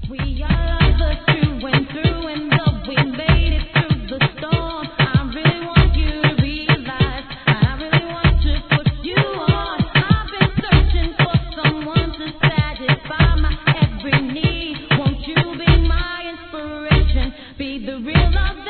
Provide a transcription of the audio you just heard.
We are lovers through and through, and though we made it through the storm, I really want you to realize, I really want to put you on. I've been searching for someone to satisfy my every need. Won't you be my inspiration? Be the real love